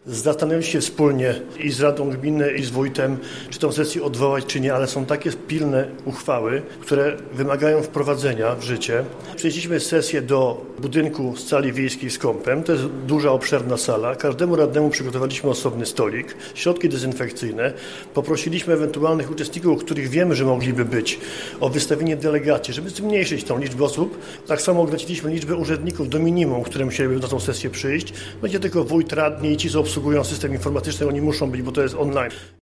Zastanawialiśmy się wspólnie i z Radą Gminy, i z wójtem, czy tę sesję odwołać, czy nie, ale są takie pilne uchwały, które wymagają wprowadzenia w życie. Przenieśliśmy sesję do budynku z sali wiejskiej z kąpem. To jest duża, obszerna sala. Każdemu radnemu przygotowaliśmy osobny stolik, środki dezynfekcyjne. Poprosiliśmy ewentualnych uczestników, których wiemy, że mogliby być, o wystawienie delegacji, żeby zmniejszyć tą liczbę osób. Tak samo ograniczyliśmy liczbę urzędników do minimum, które musieliby na tą sesję przyjść. Będzie tylko wójt, radni i ci, co obsługują system informatyczny, oni muszą być, bo to jest online.